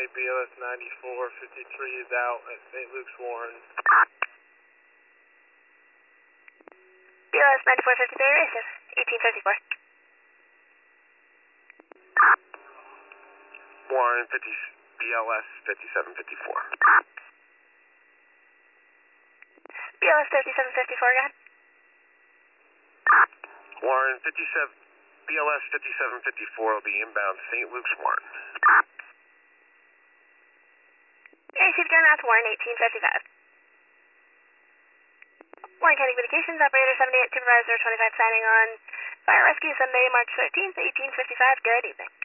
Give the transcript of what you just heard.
BLS 9453 is out at St. Luke's Warren. BLS 9453 racing, 1854. Warren 50, BLS 5754. BLS 5754, go ahead. Warren 57, BLS 5754 will be inbound St. Luke's Warren. Received Grand Route Warren, 1855. Warren County Communications, Operator 78, Supervisor 25 signing on. Fire Rescue, Sunday, March 13th, 1855. Good evening.